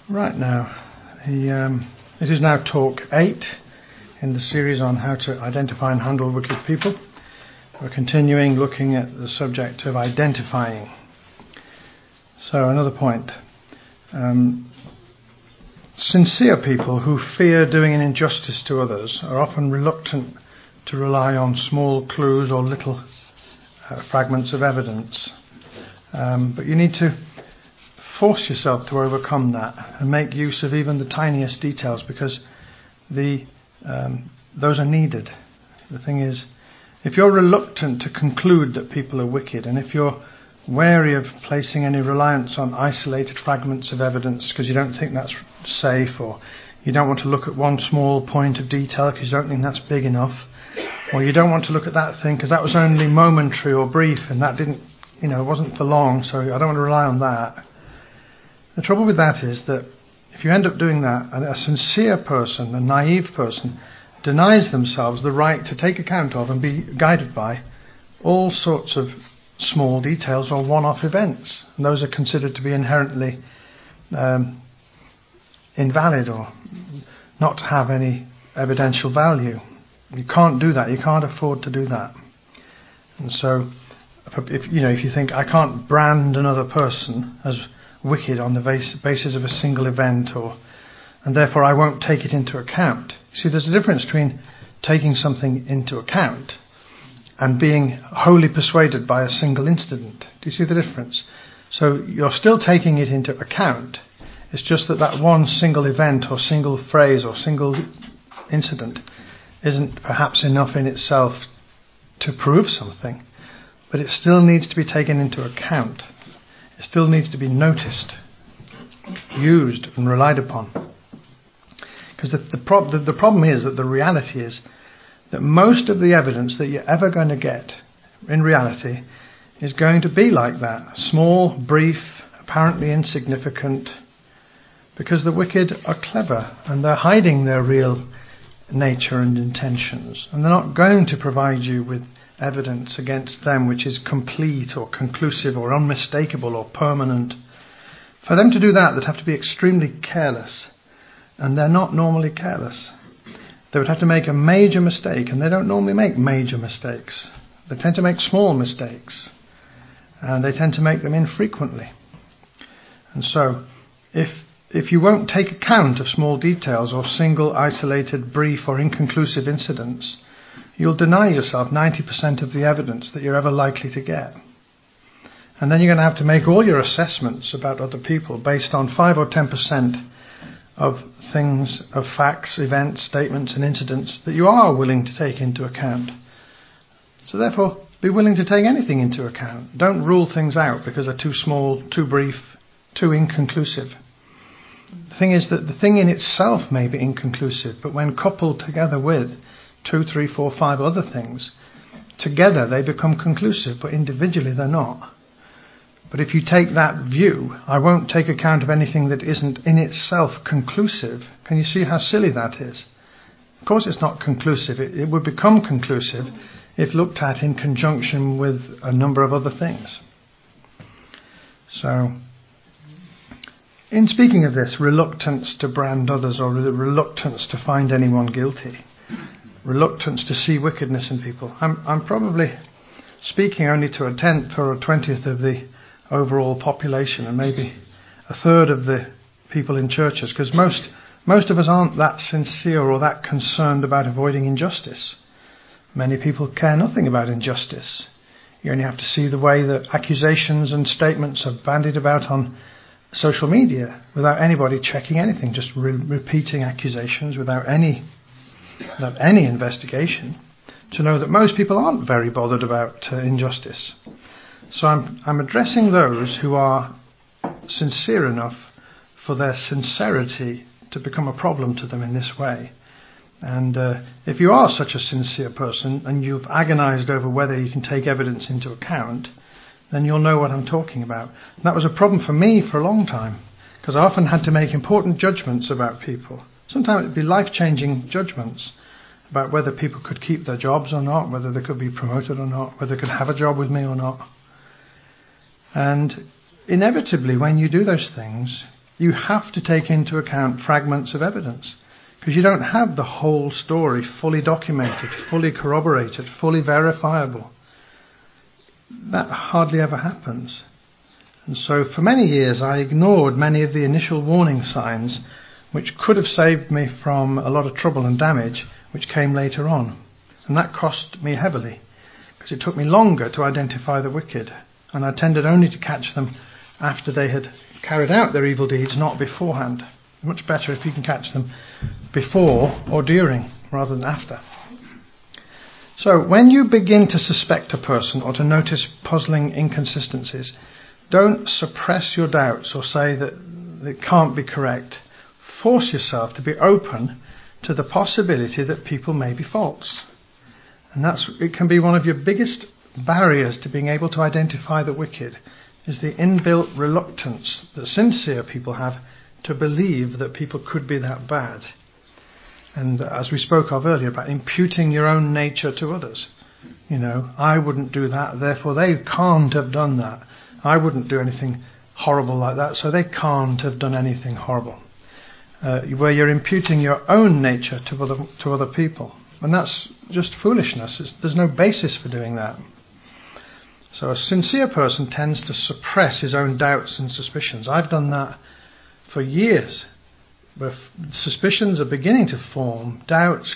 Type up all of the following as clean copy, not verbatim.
Right now, it is now talk 8 in the series on how to identify and handle wicked people. We're continuing looking at the subject of identifying. So another point. Sincere people who fear doing an injustice to others are often reluctant to rely on small clues or little fragments of evidence. But you need to force yourself to overcome that and make use of even the tiniest details, because those are needed. The thing is, if you're reluctant to conclude that people are wicked, and if you're wary of placing any reliance on isolated fragments of evidence because you don't think that's safe, or you don't want to look at one small point of detail because you don't think that's big enough, or you don't want to look at that thing because that was only momentary or brief and that didn't, it wasn't for long, so I don't want to rely on that. The trouble with that is that if you end up doing that, a sincere person, a naive person, denies themselves the right to take account of and be guided by all sorts of small details or one-off events. And those are considered to be inherently invalid or not to have any evidential value. You can't do that. You can't afford to do that. And so, if you think, I can't brand another person as wicked on the basis of a single event, and therefore I won't take it into account. See, there's a difference between taking something into account and being wholly persuaded by a single incident. Do you see the difference? So you're still taking it into account. It's just that one single event or single phrase or single incident isn't perhaps enough in itself to prove something, but it still needs to be taken into account. It still needs to be noticed, used and relied upon. Because the problem is that the reality is that most of the evidence that you're ever going to get in reality is going to be like that. Small, brief, apparently insignificant, because the wicked are clever and they're hiding their real nature and intentions, and they're not going to provide you with evidence against them which is complete or conclusive or unmistakable or permanent. For them to do that, they'd have to be extremely careless, and they're not normally careless. They would have to make a major mistake, and they don't normally make major mistakes. They tend to make small mistakes, and they tend to make them infrequently. And so, if you won't take account of small details or single, isolated, brief or inconclusive incidents, you'll deny yourself 90% of the evidence that you're ever likely to get. And then you're going to have to make all your assessments about other people based on 5 or 10% of things, of facts, events, statements and incidents that you are willing to take into account. So therefore, be willing to take anything into account. Don't rule things out because they're too small, too brief, too inconclusive. The thing is that the thing in itself may be inconclusive, but when coupled together with 2, 3, 4, 5 other things, together they become conclusive, but individually they're not. But if you take that view, I won't take account of anything that isn't in itself conclusive. Can you see how silly that is? Of course it's not conclusive. It would become conclusive if looked at in conjunction with a number of other things. So, in speaking of this reluctance to brand others, or the reluctance to find anyone guilty, reluctance to see wickedness in people, I'm probably speaking only to 1/10 or 1/20 of the overall population, and maybe 1/3 of the people in churches, because most of us aren't that sincere or that concerned about avoiding injustice. Many people care nothing about injustice. You only have to see the way that accusations and statements are bandied about on social media without anybody checking anything, just repeating accusations without any investigation, to know that most people aren't very bothered about injustice. So I'm addressing those who are sincere enough for their sincerity to become a problem to them in this way. And if you are such a sincere person and you've agonized over whether you can take evidence into account, then you'll know what I'm talking about. And that was a problem for me for a long time, because I often had to make important judgments about people. Sometimes it'd be life-changing judgments about whether people could keep their jobs or not, whether they could be promoted or not, whether they could have a job with me or not. And inevitably, when you do those things, You have to take into account fragments of evidence, because you don't have the whole story fully documented, fully corroborated, fully verifiable. That hardly ever happens. And so for many years I ignored many of the initial warning signs which could have saved me from a lot of trouble and damage which came later on. And that cost me heavily, because it took me longer to identify the wicked, and I tended only to catch them after they had carried out their evil deeds, not beforehand. Much better if you can catch them before or during rather than after. So when you begin to suspect a person or to notice puzzling inconsistencies, don't suppress your doubts or say that it can't be correct. Force yourself to be open to the possibility that people may be false. And it can be one of your biggest barriers to being able to identify the wicked, is the inbuilt reluctance that sincere people have to believe that people could be that bad. And as we spoke of earlier about imputing your own nature to others. I wouldn't do that, therefore they can't have done that. I wouldn't do anything horrible like that, so they can't have done anything horrible. Where you're imputing your own nature to other people. And that's just foolishness. There's no basis for doing that. So a sincere person tends to suppress his own doubts and suspicions. I've done that for years, where suspicions are beginning to form, doubts,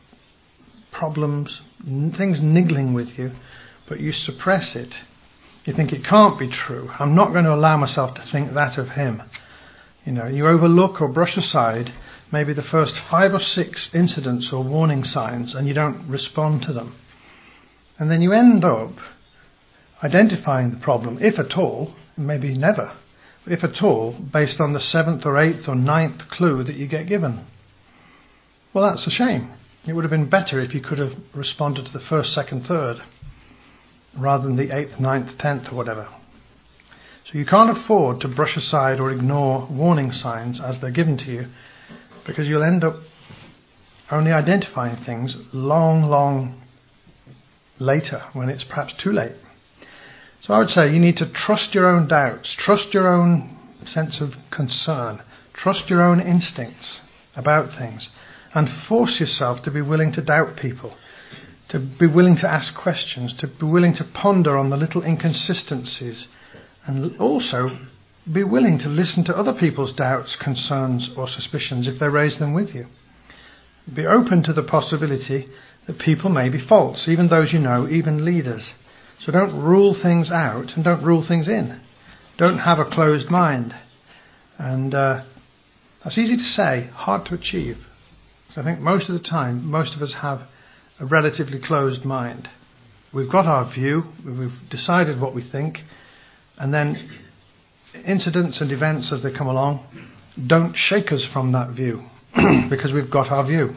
problems, things niggling with you, but you suppress it. You think it can't be true. I'm not going to allow myself to think that of him. You overlook or brush aside maybe the first 5 or 6 incidents or warning signs, and you don't respond to them. And then you end up identifying the problem, if at all, maybe never, but if at all, based on the 7th or 8th or 9th clue that you get given. Well, that's a shame. It would have been better if you could have responded to the 1st, 2nd, 3rd, rather than the 8th, 9th, 10th or whatever. So you can't afford to brush aside or ignore warning signs as they're given to you, because you'll end up only identifying things long, long later, when it's perhaps too late. So I would say you need to trust your own doubts, trust your own sense of concern, trust your own instincts about things, and force yourself to be willing to doubt people, to be willing to ask questions, to be willing to ponder on the little inconsistencies, and also be willing to listen to other people's doubts, concerns, or suspicions if they raise them with you. Be open to the possibility that people may be false, even those even leaders. So don't rule things out and don't rule things in. Don't have a closed mind. And that's easy to say, hard to achieve. So I think most of the time, most of us have a relatively closed mind. We've got our view, we've decided what we think, and then incidents and events as they come along don't shake us from that view because we've got our view.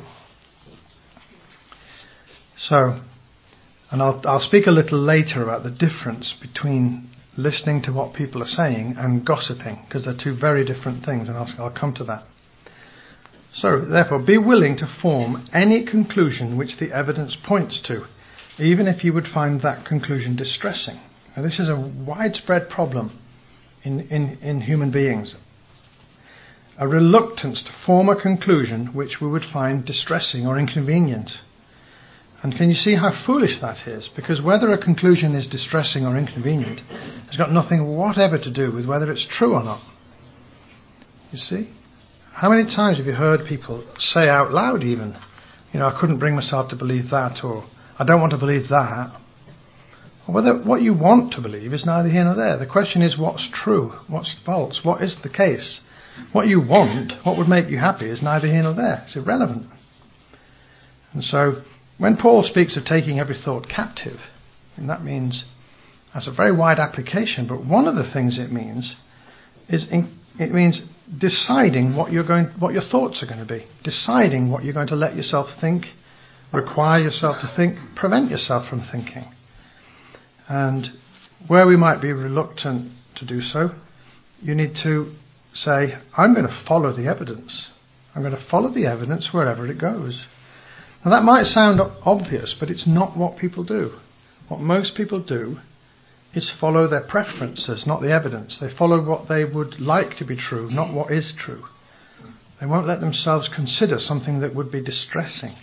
So, and I'll speak a little later about the difference between listening to what people are saying and gossiping, because they're two very different things, and I'll come to that. So, therefore, be willing to form any conclusion which the evidence points to, even if you would find that conclusion distressing. Now, this is a widespread problem in human beings. A reluctance to form a conclusion which we would find distressing or inconvenient. And can you see how foolish that is? Because whether a conclusion is distressing or inconvenient has got nothing whatever to do with whether it's true or not. You see? How many times have you heard people say out loud even, I couldn't bring myself to believe that, or I don't want to believe that. Whether what you want to believe is neither here nor there. The question is what's true, what's false, what is the case. What you want, what would make you happy, is neither here nor there. It's irrelevant. And so when Paul speaks of taking every thought captive, and that means, that's a very wide application, but one of the things it means is it means deciding what your thoughts are going to be, deciding what you're going to let yourself think, require yourself to think, prevent yourself from thinking. And where we might be reluctant to do so, you need to say, I'm going to follow the evidence. I'm going to follow the evidence wherever it goes. Now that might sound obvious, but it's not what people do. What most people do is follow their preferences, not the evidence. They follow what they would like to be true, not what is true. They won't let themselves consider something that would be distressing.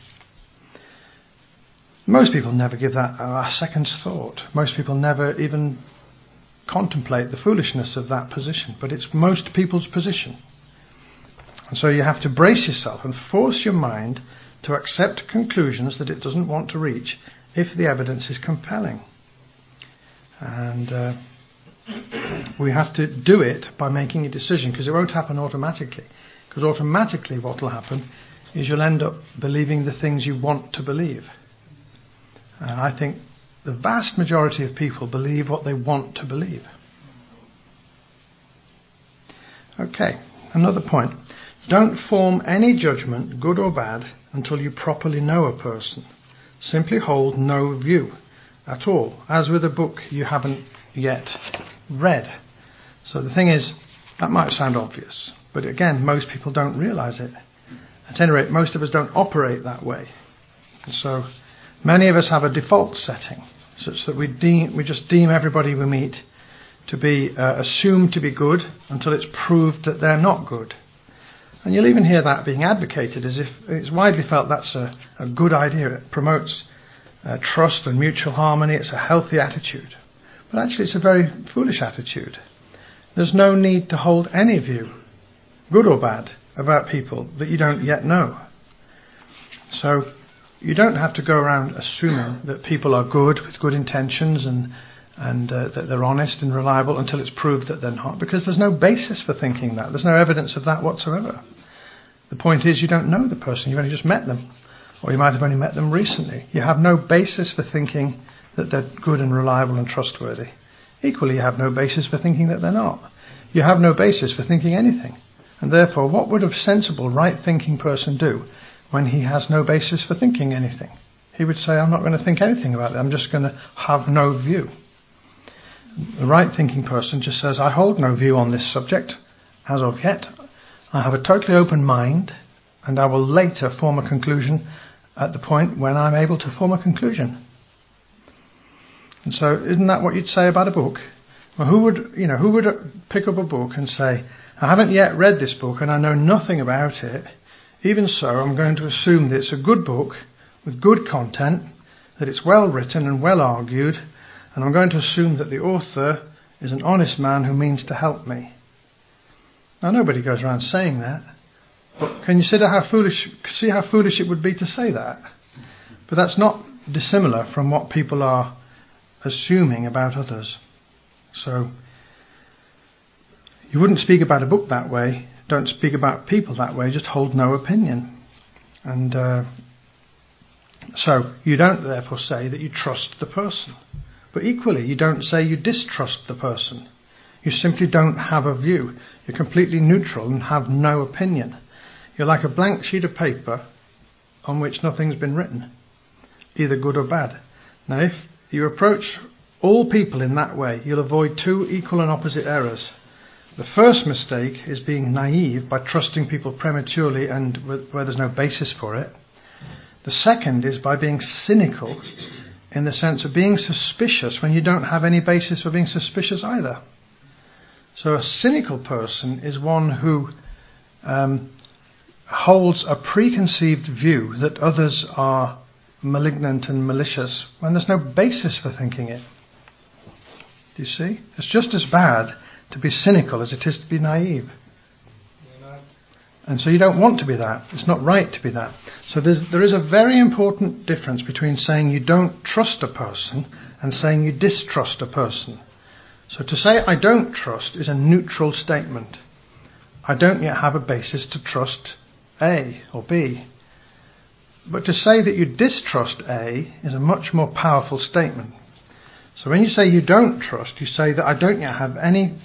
Most people never give that a second's thought. Most people never even contemplate the foolishness of that position, but it's most people's position. And so you have to brace yourself and force your mind to accept conclusions that it doesn't want to reach if the evidence is compelling. And we have to do it by making a decision, because it won't happen automatically. Because automatically what will happen is you'll end up believing the things you want to believe. And I think the vast majority of people believe what they want to believe. Okay, another point. Don't form any judgment, good or bad, until you properly know a person. Simply hold no view at all, as with a book you haven't yet read. So the thing is, that might sound obvious, but again, most people don't realise it. At any rate, most of us don't operate that way. And so many of us have a default setting, such that we just deem everybody we meet to be assumed to be good until it's proved that they're not good. And you'll even hear that being advocated as if it's widely felt that's a good idea. It promotes trust and mutual harmony. It's a healthy attitude. But actually it's a very foolish attitude. There's no need to hold any view, good or bad, about people that you don't yet know. So you don't have to go around assuming that people are good with good intentions and that they're honest and reliable until it's proved that they're not, because there's no basis for thinking that. There's no evidence of that whatsoever. The point is, you don't know the person, you've only just met them, or you might have only met them recently. You have no basis for thinking that they're good and reliable and trustworthy. Equally, you have no basis for thinking that they're not. You have no basis for thinking anything. And therefore, what would a sensible, right-thinking person do when he has no basis for thinking anything? He would say, I'm not going to think anything about it, I'm just going to have no view. The right-thinking person just says, I hold no view on this subject as of yet. I have a totally open mind, and I will later form a conclusion at the point when I'm able to form a conclusion. And so, isn't that what you'd say about a book? Well, who would pick up a book and say, I haven't yet read this book and I know nothing about it. Even so, I'm going to assume that it's a good book with good content, that it's well written and well argued, and I'm going to assume that the author is an honest man who means to help me. Now, nobody goes around saying that, but can you see how foolish it would be to say that? But that's not dissimilar from what people are assuming about others. So, you wouldn't speak about a book that way, don't speak about people that way, just hold no opinion. And so, you don't therefore say that you trust the person. But equally, you don't say you distrust the person. You simply don't have a view. You're completely neutral and have no opinion. You're like a blank sheet of paper on which nothing's been written, either good or bad. Now, if you approach all people in that way, you'll avoid two equal and opposite errors. The first mistake is being naive by trusting people prematurely and where there's no basis for it. The second is by being cynical, in the sense of being suspicious when you don't have any basis for being suspicious either. So a cynical person is one who holds a preconceived view that others are malignant and malicious when there's no basis for thinking it. Do you see? It's just as bad to be cynical as it is to be naive. And so you don't want to be that. It's not right to be that. So there is a very important difference between saying you don't trust a person and saying you distrust a person. So to say I don't trust is a neutral statement. I don't yet have a basis to trust A or B. But to say that you distrust A is a much more powerful statement. So when you say you don't trust, you say that I don't yet have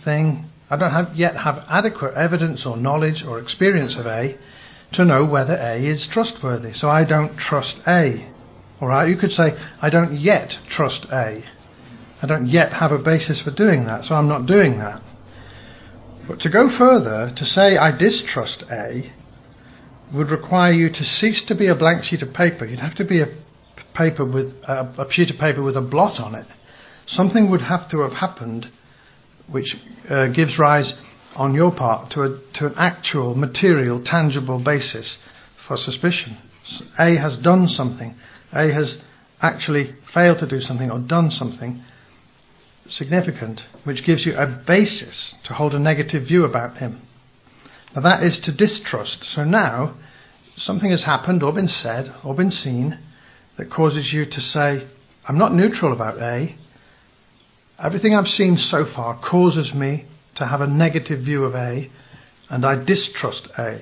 adequate evidence or knowledge or experience of A to know whether A is trustworthy. So I don't trust A. Alright, you could say I don't yet trust A. I don't yet have a basis for doing that, so I'm not doing that. But to go further, to say I distrust A would require you to cease to be a blank sheet of paper. You'd have to be a sheet of paper with a blot on it. something would have to have happened which gives rise on your part to an actual, material, tangible basis for suspicion. A has done something. A has actually failed to do something or done something significant, which gives you a basis to hold a negative view about him. Now that is to distrust. So now something has happened or been said or been seen that causes you to say, I'm not neutral about A. Everything I've seen so far causes me to have a negative view of A, and I distrust A.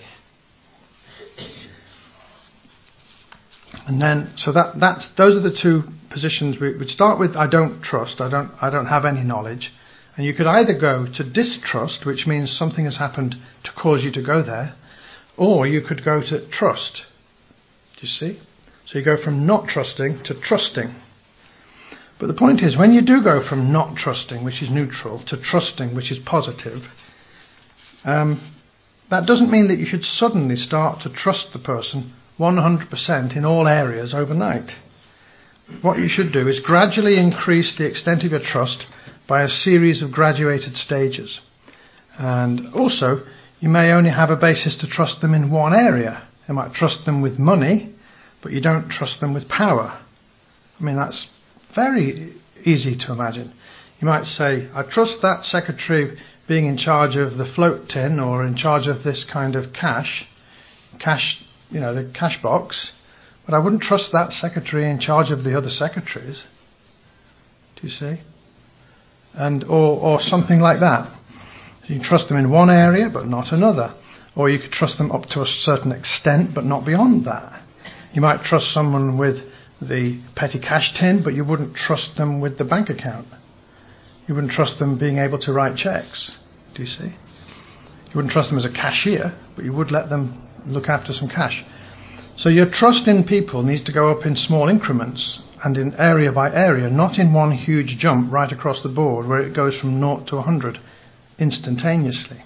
And then, so those are the two positions. We would start with, I don't trust, I don't have any knowledge. And you could either go to distrust, which means something has happened to cause you to go there, or you could go to trust. Do you see? So you go from not trusting to trusting. But the point is, when you do go from not trusting, which is neutral, to trusting, which is positive, that doesn't mean that you should suddenly start to trust the person 100% in all areas overnight. What you should do is gradually increase the extent of your trust by a series of graduated stages. And also, you may only have a basis to trust them in one area. You might trust them with money, but you don't trust them with power. I mean, that's very easy to imagine. You might say, I trust that secretary being in charge of the float tin or in charge of this kind of cash, the cash box, but I wouldn't trust that secretary in charge of the other secretaries. Do you see? And or something like that. You can trust them in one area but not another. Or you could trust them up to a certain extent but not beyond that. You might trust someone with the petty cash tin, but you wouldn't trust them with the bank account. You wouldn't trust them being able to write checks. Do you see? You wouldn't trust them as a cashier, but you would let them look after some cash. So your trust in people needs to go up in small increments and in area by area, not in one huge jump right across the board where it goes from 0 to 100 instantaneously.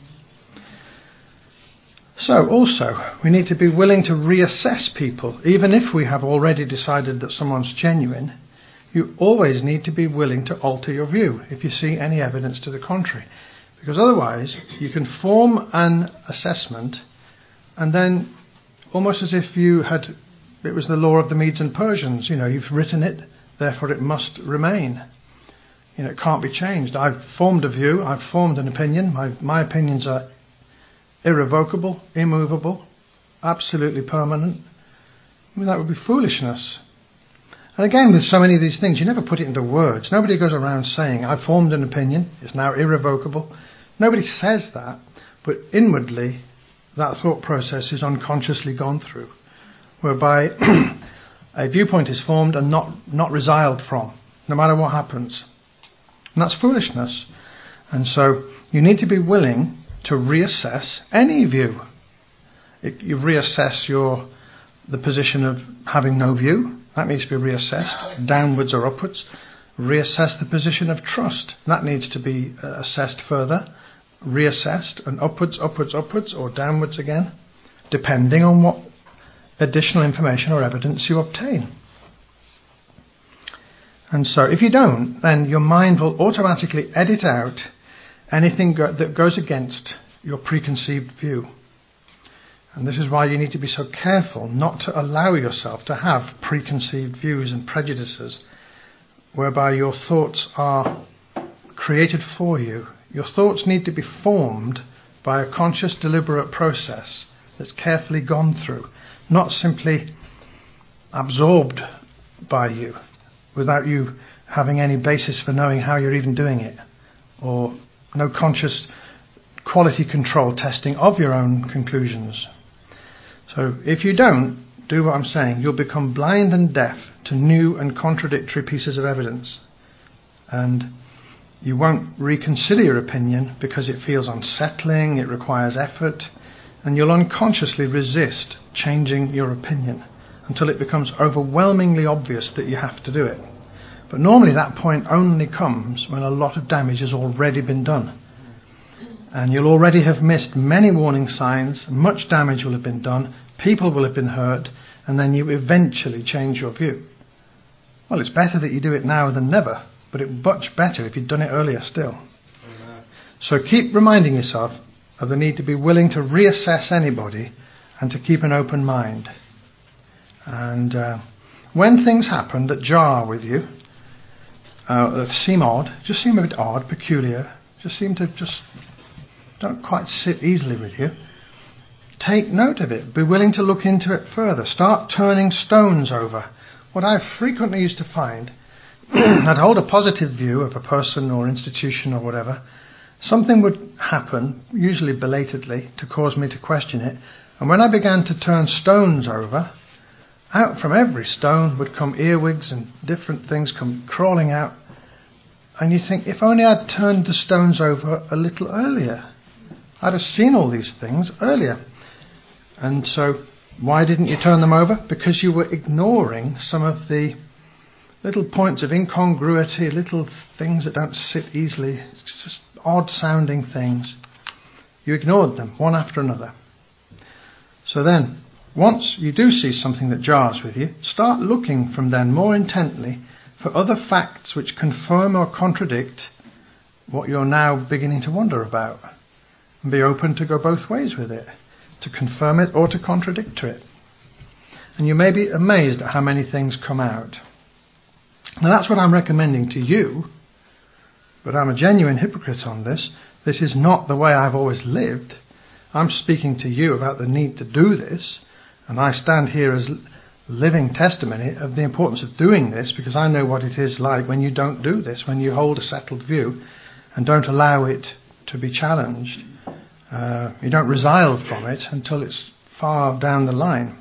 So also, we need to be willing to reassess people. Even if we have already decided that someone's genuine, you always need to be willing to alter your view if you see any evidence to the contrary. Because otherwise, you can form an assessment and then, almost as if it was the law of the Medes and Persians, you've written it, therefore it must remain. It can't be changed. I've formed a view, I've formed an opinion, my opinions are irrevocable, immovable, absolutely permanent. I mean, that would be foolishness. And again, with so many of these things, you never put it into words. Nobody goes around saying, I formed an opinion, it's now irrevocable. Nobody says that, but inwardly, that thought process is unconsciously gone through, whereby a viewpoint is formed and not resiled from, no matter what happens. And that's foolishness. And so you need to be willing to reassess any view. You reassess the position of having no view. That needs to be reassessed, downwards or upwards. Reassess the position of trust. That needs to be assessed further, reassessed, and upwards, or downwards again, depending on what additional information or evidence you obtain. And so if you don't, then your mind will automatically edit out anything that goes against your preconceived view. And this is why you need to be so careful not to allow yourself to have preconceived views and prejudices whereby your thoughts are created for you. Your thoughts need to be formed by a conscious, deliberate process that's carefully gone through, not simply absorbed by you without you having any basis for knowing how you're even doing it, or no conscious quality control testing of your own conclusions. So if you don't do what I'm saying, you'll become blind and deaf to new and contradictory pieces of evidence. And you won't reconsider your opinion because it feels unsettling, it requires effort, and you'll unconsciously resist changing your opinion until it becomes overwhelmingly obvious that you have to do it. But normally that point only comes when a lot of damage has already been done. And you'll already have missed many warning signs, much damage will have been done, people will have been hurt, and then you eventually change your view. Well, it's better that you do it now than never, but it would be much better if you'd done it earlier still. So keep reminding yourself of the need to be willing to reassess anybody and to keep an open mind. And when things happen that jar with you, that seem odd, just seem a bit odd, peculiar, just don't quite sit easily with you, take note of it. Be willing to look into it further. Start turning stones over. What I frequently used to find, I'd hold a positive view of a person or institution or whatever. Something would happen, usually belatedly, to cause me to question it. And when I began to turn stones over, out from every stone would come earwigs and different things come crawling out. And you think, if only I'd turned the stones over a little earlier, I'd have seen all these things earlier. And so, why didn't you turn them over? Because you were ignoring some of the little points of incongruity, little things that don't sit easily, it's just odd sounding things. You ignored them, one after another. So then, once you do see something that jars with you, start looking from then more intently for other facts which confirm or contradict what you're now beginning to wonder about. And be open to go both ways with it, to confirm it or to contradict it. And you may be amazed at how many things come out. Now that's what I'm recommending to you, but I'm a genuine hypocrite on this. This is not the way I've always lived. I'm speaking to you about the need to do this, and I stand here as living testimony of the importance of doing this, because I know what it is like when you don't do this, when you hold a settled view and don't allow it to be challenged. You don't resile from it until it's far down the line.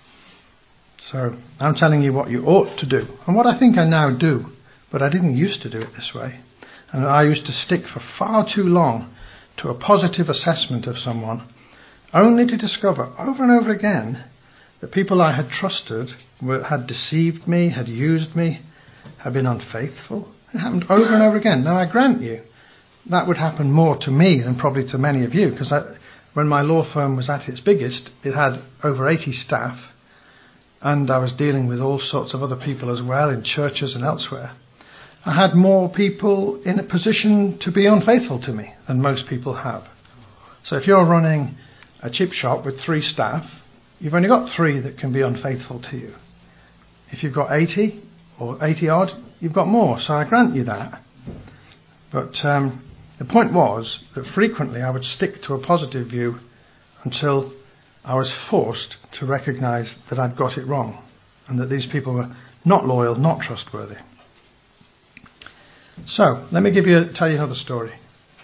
So I'm telling you what you ought to do, and what I think I now do, but I didn't used to do it this way. And I used to stick for far too long to a positive assessment of someone, only to discover over and over again that people I had trusted had deceived me, had used me, had been unfaithful. It happened over and over again. Now I grant you, that would happen more to me than probably to many of you, because when my law firm was at its biggest, it had over 80 staff, and I was dealing with all sorts of other people as well, in churches and elsewhere. I had more people in a position to be unfaithful to me than most people have. So if you're running a chip shop with 3 staff, you've only got 3 that can be unfaithful to you. If you've got 80 or 80 odd, you've got more, so I grant you that. But the point was that frequently I would stick to a positive view until I was forced to recognise that I'd got it wrong and that these people were not loyal, not trustworthy. So, let me tell you another story.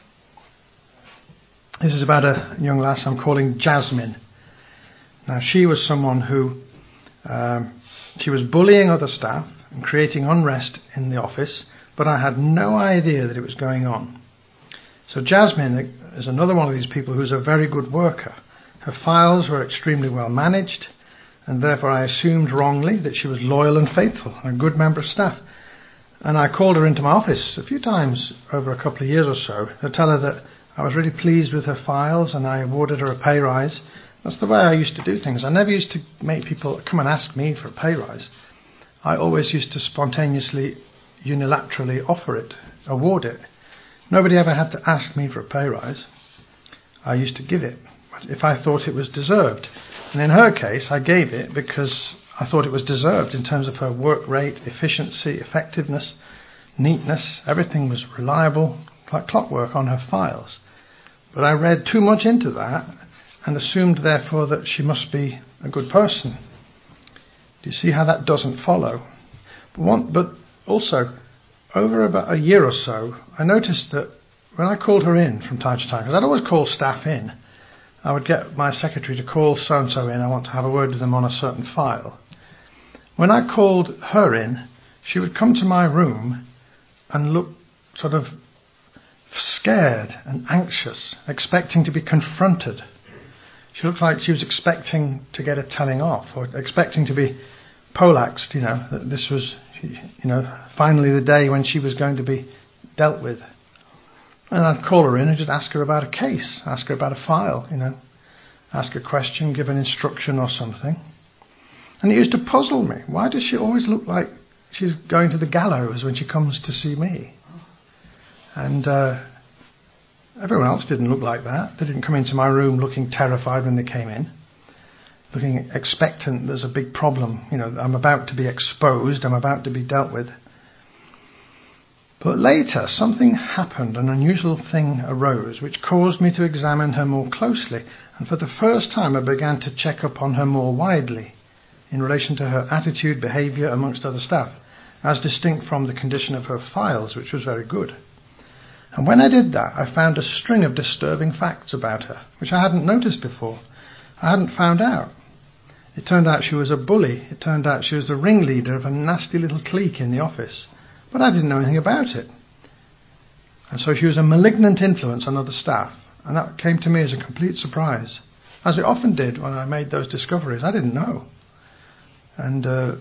This is about a young lass I'm calling Jasmine. Now, she was someone who, she was bullying other staff and creating unrest in the office, but I had no idea that it was going on. So Jasmine is another one of these people who's a very good worker. Her files were extremely well managed, and therefore I assumed wrongly that she was loyal and faithful, and a good member of staff. And I called her into my office a few times over a couple of years or so to tell her that I was really pleased with her files and I awarded her a pay rise. That's the way I used to do things. I never used to make people come and ask me for a pay rise. I always used to spontaneously, unilaterally offer it, award it. Nobody ever had to ask me for a pay rise. I used to give it if I thought it was deserved. And in her case, I gave it because I thought it was deserved in terms of her work rate, efficiency, effectiveness, neatness. Everything was reliable, like clockwork on her files. But I read too much into that and assumed, therefore, that she must be a good person. Do you see how that doesn't follow? But also, over about a year or so, I noticed that when I called her in from time to time, because I'd always call staff in, I would get my secretary to call so-and-so in, I want to have a word with them on a certain file. When I called her in, she would come to my room and look sort of scared and anxious, expecting to be confronted. She looked like she was expecting to get a telling off, or expecting to be poleaxed, that this was, finally the day when she was going to be dealt with. And I'd call her in and just ask her about a case, ask her about a file, ask a question, give an instruction or something. And it used to puzzle me. Why does she always look like she's going to the gallows when she comes to see me. And everyone else didn't look like that. They didn't come into my room looking terrified when they came in, looking expectant there's a big problem. I'm about to be exposed, I'm about to be dealt with. But later, something happened, an unusual thing arose, which caused me to examine her more closely, and for the first time I began to check up on her more widely, in relation to her attitude, behaviour amongst other staff, as distinct from the condition of her files, which was very good. And when I did that, I found a string of disturbing facts about her, which I hadn't noticed before. I hadn't found out. It turned out she was a bully. It turned out she was the ringleader of a nasty little clique in the office. But I didn't know anything about it. And so she was a malignant influence on other staff. And that came to me as a complete surprise. As it often did when I made those discoveries. I didn't know. And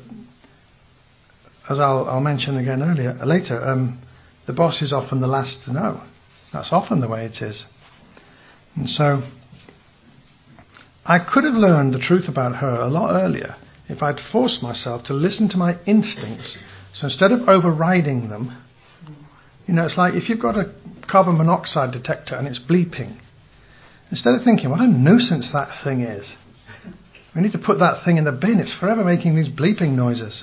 as I'll mention again later, the boss is often the last to know. That's often the way it is. And so I could have learned the truth about her a lot earlier if I'd forced myself to listen to my instincts. So instead of overriding them, it's like if you've got a carbon monoxide detector and it's bleeping, instead of thinking, what a nuisance that thing is, we need to put that thing in the bin, it's forever making these bleeping noises.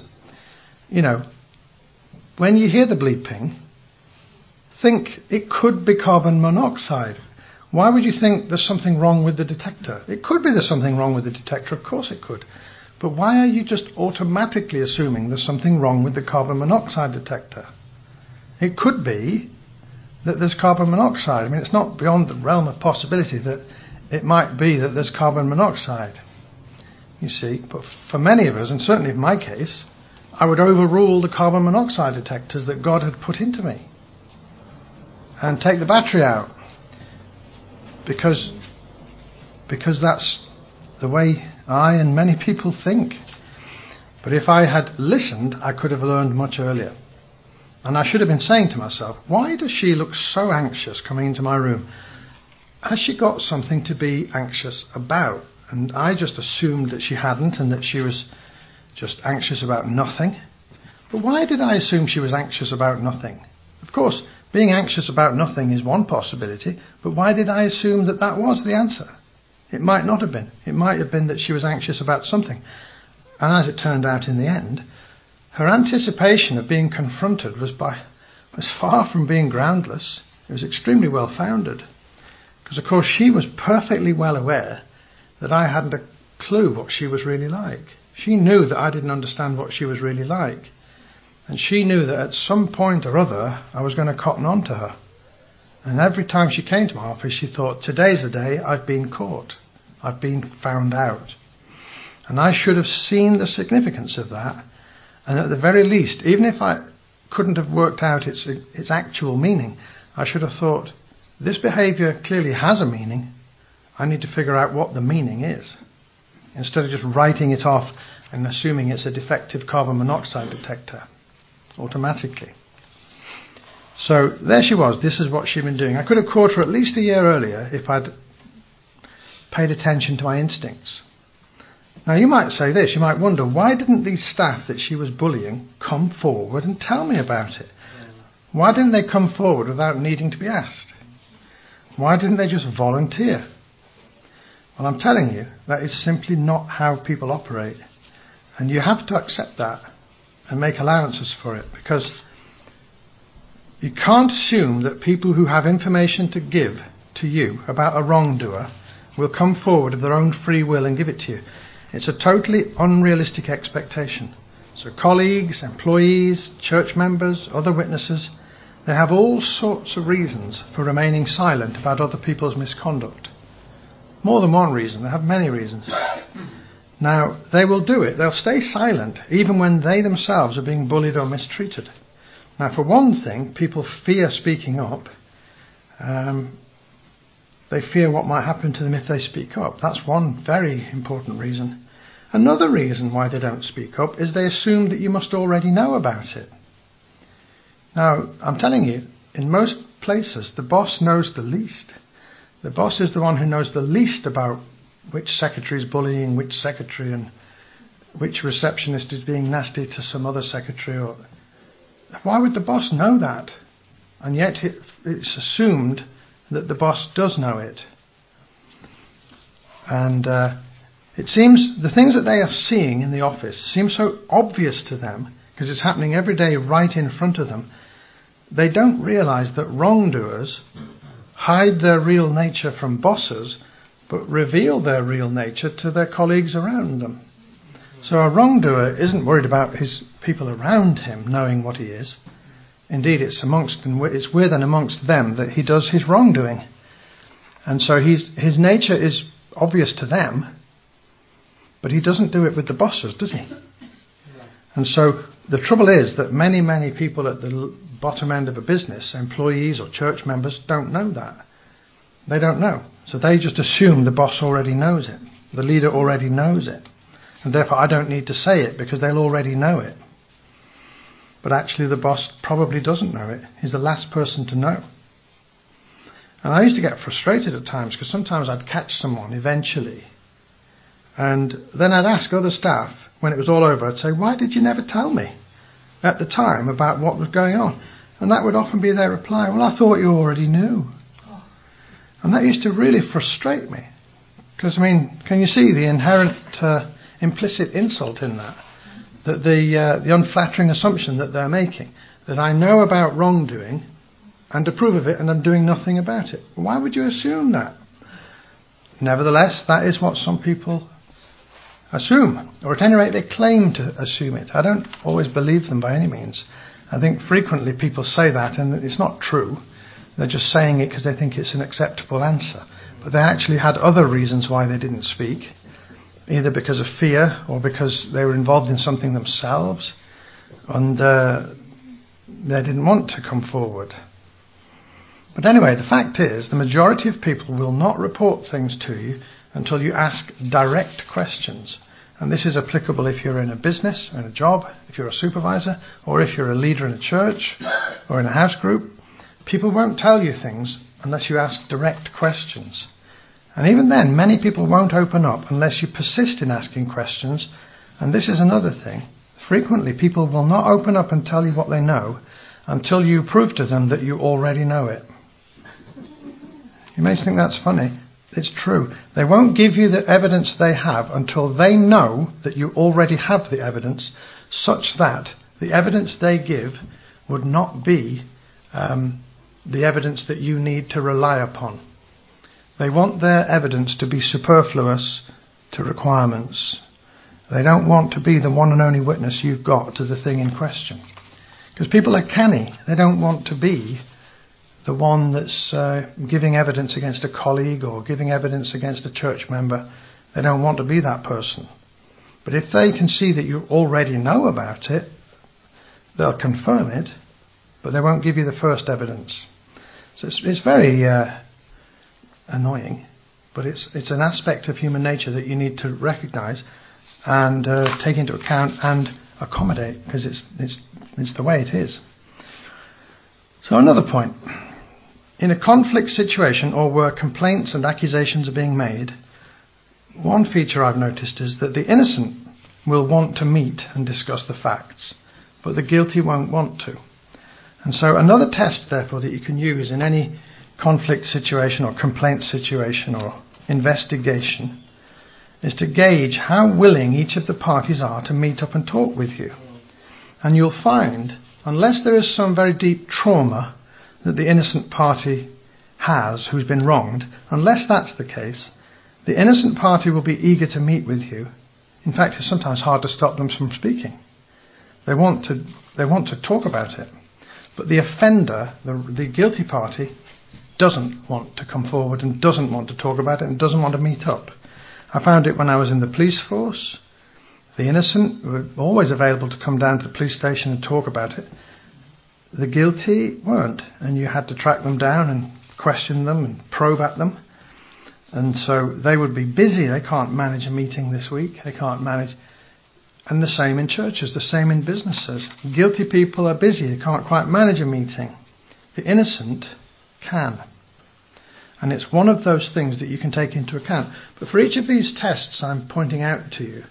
When you hear the bleeping, think it could be carbon monoxide. Why would you think there's something wrong with the detector? It could be there's something wrong with the detector, of course it could. But why are you just automatically assuming there's something wrong with the carbon monoxide detector? It could be that there's carbon monoxide. It's not beyond the realm of possibility that it might be that there's carbon monoxide. You see, but for many of us, and certainly in my case, I would overrule the carbon monoxide detectors that God had put into me and take the battery out because that's the way I and many people think. But if I had listened, I could have learned much earlier. And I should have been saying to myself, why does she look so anxious coming into my room? Has she got something to be anxious about? And I just assumed that she hadn't and that she was just anxious about nothing. But why did I assume she was anxious about nothing? Of course, being anxious about nothing is one possibility, but why did I assume that that was the answer? It might not have been. It might have been that she was anxious about something. And as it turned out in the end, her anticipation of being confronted was far from being groundless. It was extremely well founded. Because of course she was perfectly well aware that I hadn't a clue what she was really like. She knew that I didn't understand what she was really like. And she knew that at some point or other I was going to cotton on to her. And every time she came to my office she thought, today's the day I've been caught. I've been found out. And I should have seen the significance of that. And at the very least, even if I couldn't have worked out its actual meaning, I should have thought, this behaviour clearly has a meaning. I need to figure out what the meaning is, instead of just writing it off and assuming it's a defective carbon monoxide detector automatically. So there she was. This is what she'd been doing. I could have caught her at least a year earlier if I'd paid attention to my instincts. Now you might say this, you might wonder, why didn't these staff that she was bullying come forward and tell me about it? Why didn't they come forward without needing to be asked? Why didn't they just volunteer? Well, I'm telling you, that is simply not how people operate. And you have to accept that and make allowances for it, because you can't assume that people who have information to give to you about a wrongdoer will come forward of their own free will and give it to you. It's a totally unrealistic expectation. So colleagues, employees, church members, other witnesses, they have all sorts of reasons for remaining silent about other people's misconduct. More than one reason, they have many reasons. Now, they will do it. They'll stay silent even when they themselves are being bullied or mistreated. Now, for one thing, people fear speaking up. They fear what might happen to them if they speak up. That's one very important reason. Another reason why they don't speak up is they assume that you must already know about it. Now, I'm telling you, in most places, the boss knows the least. The boss is the one who knows the least about which secretary is bullying which secretary, and which receptionist is being nasty to some other secretary. Or why would the boss know that? And yet it's assumed that the boss does know it. And it seems the things that they are seeing in the office seem so obvious to them because it's happening every day right in front of them. They don't realise that wrongdoers hide their real nature from bosses but reveal their real nature to their colleagues around them. So a wrongdoer isn't worried about his people around him knowing what he is. Indeed, it's with and amongst them that he does his wrongdoing. And so his nature is obvious to them, but he doesn't do it with the bosses, does he? And so the trouble is that many, many people at the bottom end of a business, employees or church members, don't know that. They don't know. So they just assume the boss already knows it. The leader already knows it. And therefore I don't need to say it because they'll already know it. But actually the boss probably doesn't know it. He's the last person to know. And I used to get frustrated at times because sometimes I'd catch someone eventually. And then I'd ask other staff, when it was all over, I'd say, why did you never tell me at the time about what was going on? And that would often be their reply, well, I thought you already knew. And that used to really frustrate me. Because, can you see the inherent implicit insult in that? That the unflattering assumption that they're making, that I know about wrongdoing and approve of it and I'm doing nothing about it. Why would you assume that? Nevertheless, that is what some people assume, or at any rate they claim to assume it. I don't always believe them by any means. I think frequently people say that and it's not true. They're just saying it because they think it's an acceptable answer. But they actually had other reasons why they didn't speak, either because of fear or because they were involved in something themselves and they didn't want to come forward. But anyway, the fact is the majority of people will not report things to you until you ask direct questions. And this is applicable if you're in a business, or in a job, if you're a supervisor, or if you're a leader in a church or in a house group. People won't tell you things unless you ask direct questions. And even then, many people won't open up unless you persist in asking questions. And this is another thing. Frequently, people will not open up and tell you what they know until you prove to them that you already know it. You may think that's funny. It's true. They won't give you the evidence they have until they know that you already have the evidence, such that the evidence they give would not be the evidence that you need to rely upon. They want their evidence to be superfluous to requirements. They don't want to be the one and only witness you've got to the thing in question. Because people are canny. They don't want to be the one that's giving evidence against a colleague or giving evidence against a church member. They don't want to be that person. But if they can see that you already know about it, they'll confirm it, but they won't give you the first evidence. So it's very annoying, but it's an aspect of human nature that you need to recognise and take into account and accommodate, because it's the way it is. So another point. In a conflict situation or where complaints and accusations are being made, one feature I've noticed is that the innocent will want to meet and discuss the facts, but the guilty won't want to. And so another test, therefore, that you can use in any conflict situation or complaint situation or investigation is to gauge how willing each of the parties are to meet up and talk with you. And you'll find, unless there is some very deep trauma that the innocent party has who's been wronged, unless that's the case, the innocent party will be eager to meet with you. In fact, it's sometimes hard to stop them from speaking. They want to talk about it. But the offender, the guilty party, doesn't want to come forward and doesn't want to talk about it and doesn't want to meet up. I found it when I was in the police force. The innocent were always available to come down to the police station and talk about it. The guilty weren't, and you had to track them down and question them and probe at them. And so they would be busy. They can't manage a meeting this week. They can't manage. And the same in churches, the same in businesses. Guilty people are busy. They can't quite manage a meeting. The innocent can. And it's one of those things that you can take into account. But for each of these tests I'm pointing out to you,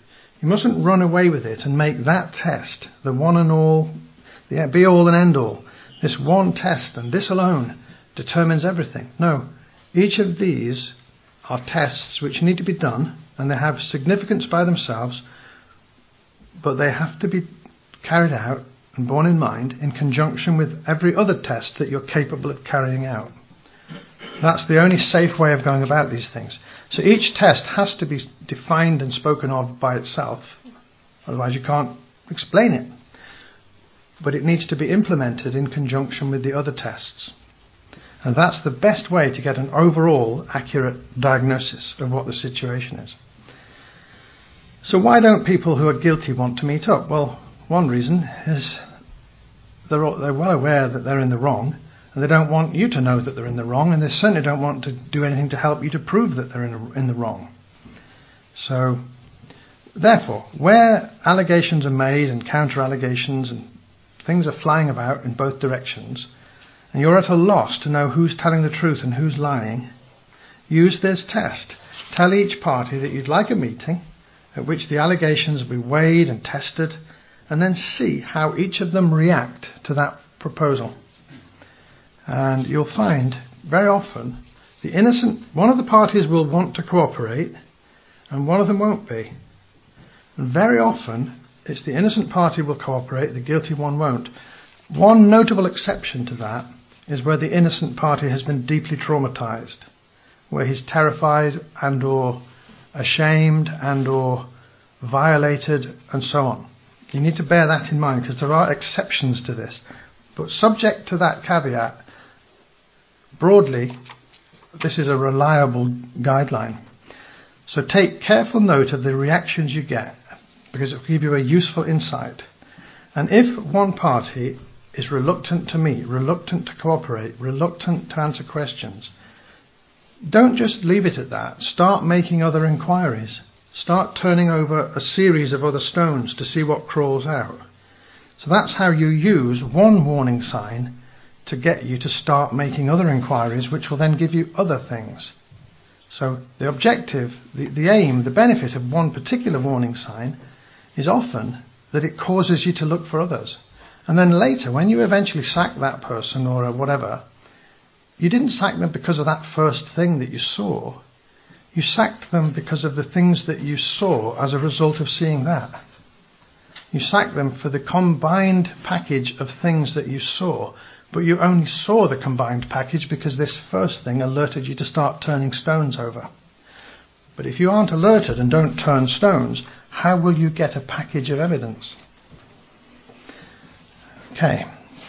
You mustn't run away with it and make that test the one and all, the be all and end all. This one test and this alone determines everything. No, each of these are tests which need to be done, and they have significance by themselves, but they have to be carried out and borne in mind in conjunction with every other test that you're capable of carrying out. That's the only safe way of going about these things. So each test has to be defined and spoken of by itself, otherwise you can't explain it. But it needs to be implemented in conjunction with the other tests. And that's the best way to get an overall accurate diagnosis of what the situation is. So why don't people who are guilty want to meet up? Well, one reason is they're well aware that they're in the wrong, and they don't want you to know that they're in the wrong, and they certainly don't want to do anything to help you to prove that they're in the wrong. So, therefore, where allegations are made and counter-allegations and things are flying about in both directions, and you're at a loss to know who's telling the truth and who's lying, use this test. Tell each party that you'd like a meeting at which the allegations will be weighed and tested, and then see how each of them react to that proposal. And you'll find very often one of the parties will want to cooperate and one of them won't be. And very often it's the innocent party will cooperate, the guilty one won't. One notable exception to that is where the innocent party has been deeply traumatized, where he's terrified and or ashamed and or violated and so on. You need to bear that in mind because there are exceptions to this. But subject to that caveat, broadly, this is a reliable guideline. So take careful note of the reactions you get, because it will give you a useful insight. And if one party is reluctant to meet, reluctant to cooperate, reluctant to answer questions, don't just leave it at that. Start making other inquiries. Start turning over a series of other stones to see what crawls out. So that's how you use one warning sign to get you to start making other inquiries, which will then give you other things. So the objective, the aim, the benefit of one particular warning sign is often that it causes you to look for others. And then later, when you eventually sack that person or whatever, you didn't sack them because of that first thing that you saw. You sacked them because of the things that you saw as a result of seeing that. You sacked them for the combined package of things that you saw, but you only saw the combined package because this first thing alerted you to start turning stones over. But if you aren't alerted and don't turn stones, how will you get a package of evidence? Okay.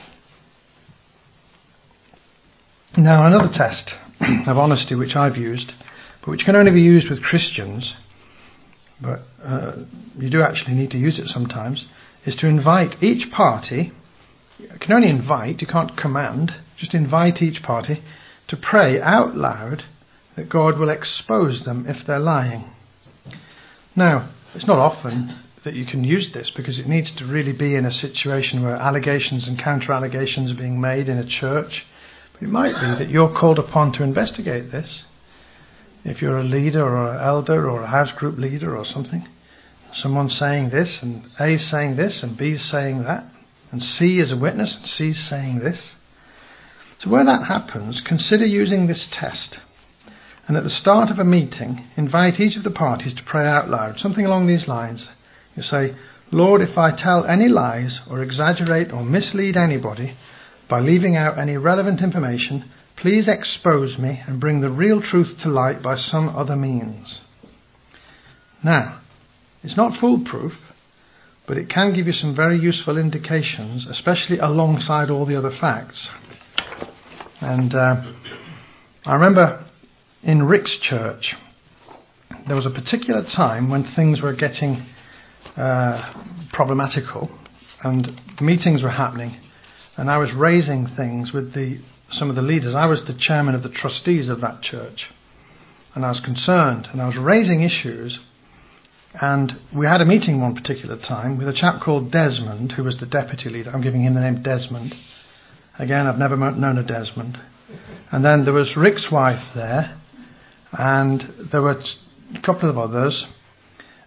Now another test of honesty which I've used, but which can only be used with Christians, but you do actually need to use it sometimes, is to invite each party. You can only invite, you can't command, just invite each party to pray out loud that God will expose them if they're lying. Now, it's not often that you can use this because it needs to really be in a situation where allegations and counter-allegations are being made in a church. But it might be that you're called upon to investigate this. If you're a leader or an elder or a house group leader or something, someone's saying this and A's saying this and B's saying that, and C is a witness and C's saying this. So where that happens, consider using this test. And at the start of a meeting, invite each of the parties to pray out loud, something along these lines. You say, Lord, if I tell any lies or exaggerate or mislead anybody by leaving out any relevant information, please expose me and bring the real truth to light by some other means. Now, it's not foolproof, but it can give you some very useful indications, especially alongside all the other facts. And I remember in Rick's church, there was a particular time when things were getting problematical and meetings were happening, and I was raising things with some of the leaders. I was the chairman of the trustees of that church, and I was concerned, and I was raising issues. And we had a meeting one particular time with a chap called Desmond, who was the deputy leader. I'm giving him the name Desmond. Again, I've never known a Desmond. And then there was Rick's wife there, and there were a couple of others.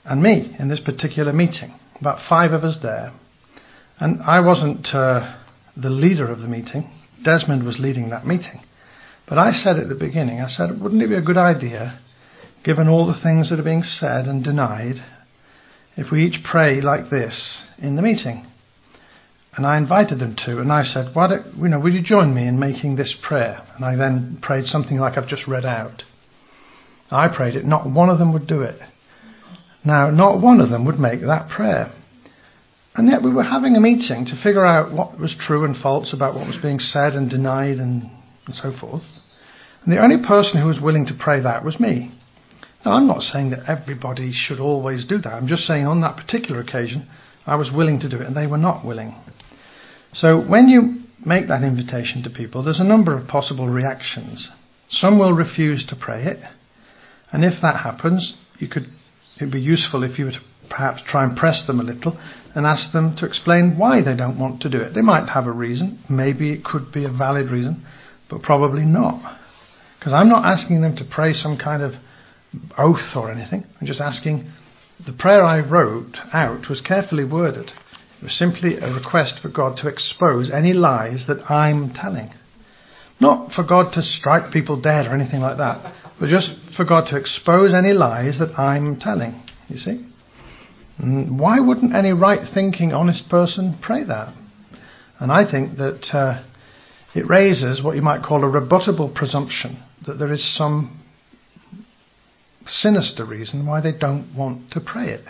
and me in this particular meeting. About 5 of us there. And I wasn't the leader of the meeting. Desmond was leading that meeting. But I said at the beginning, I said, wouldn't it be a good idea, given all the things that are being said and denied, if we each pray like this in the meeting? And I invited them to, and I said, would you join me in making this prayer? And I then prayed something like I've just read out. I prayed it, not one of them would do it. Now, not one of them would make that prayer. And yet we were having a meeting to figure out what was true and false about what was being said and denied and so forth. And the only person who was willing to pray that was me. Now, I'm not saying that everybody should always do that. I'm just saying on that particular occasion, I was willing to do it and they were not willing. So when you make that invitation to people, there's a number of possible reactions. Some will refuse to pray it. And if that happens, it'd be useful if you were to perhaps try and press them a little and ask them to explain why they don't want to do it. They might have a reason. Maybe it could be a valid reason, but probably not. Because I'm not asking them to pray some kind of oath or anything. I'm just asking. The prayer I wrote out was carefully worded. It was simply a request for God to expose any lies that I'm telling. Not for God to strike people dead or anything like that, but just for God to expose any lies that I'm telling. You see? Why wouldn't any right-thinking, honest person pray that? And I think that it raises what you might call a rebuttable presumption that there is some sinister reason why they don't want to pray it.